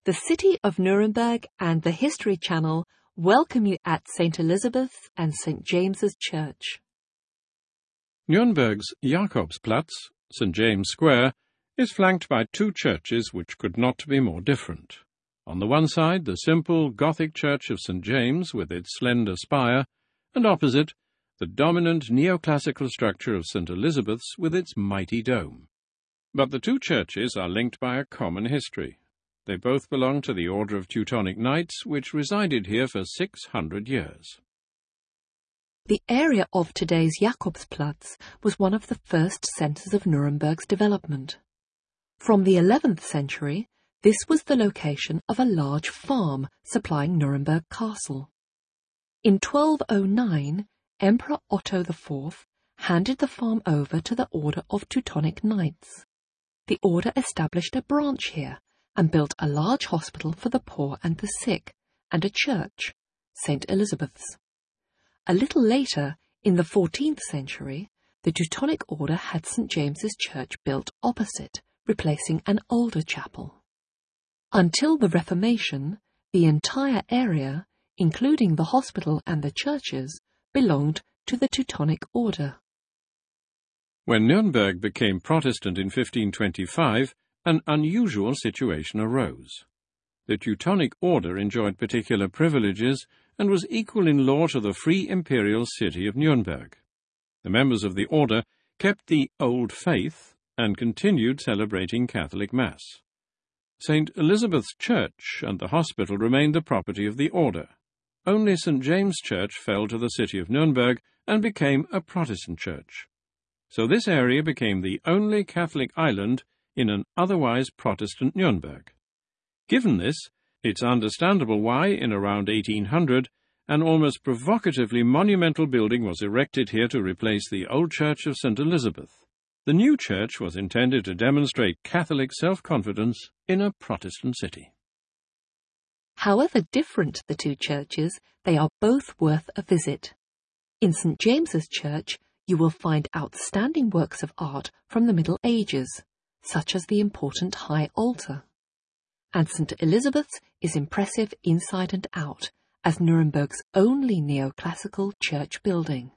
The City of Nuremberg and the History Channel welcome you at St. Elizabeth and St. James's Church. Nuremberg's Jakobsplatz, St. James Square, is flanked by two churches which could not be more different. On the one side, the simple Gothic church of St. James with its slender spire, and opposite, the dominant neoclassical structure of St. Elizabeth's with its mighty dome. But the two churches are linked by a common history. They both belong to the Order of Teutonic Knights, which resided here for 600 years. The area of today's Jakobsplatz was one of the first centres of Nuremberg's development. From the 11th century, this was the location of a large farm supplying Nuremberg Castle. In 1209, Emperor Otto IV handed the farm over to the Order of Teutonic Knights. The order established a branch here and built a large hospital for the poor and the sick, and a church, St. Elizabeth's. A little later, in the 14th century, the Teutonic Order had St. James's Church built opposite, replacing an older chapel. Until the Reformation, the entire area, including the hospital and the churches, belonged to the Teutonic Order. When Nuremberg became Protestant in 1525, an unusual situation arose. The Teutonic Order enjoyed particular privileges and was equal in law to the free imperial city of Nuremberg. The members of the order kept the old faith and continued celebrating Catholic Mass. St. Elizabeth's Church and the hospital remained the property of the order. Only St. James' Church fell to the city of Nuremberg and became a Protestant church. So this area became the only Catholic island in an otherwise Protestant Nuremberg. Given this, it's understandable why, in around 1800, an almost provocatively monumental building was erected here to replace the old church of St. Elizabeth. The new church was intended to demonstrate Catholic self-confidence in a Protestant city. However different the two churches, they are both worth a visit. In St. James's Church, you will find outstanding works of art from the Middle Ages, such as the important high altar. And St. Elizabeth's is impressive inside and out, as Nuremberg's only neoclassical church building.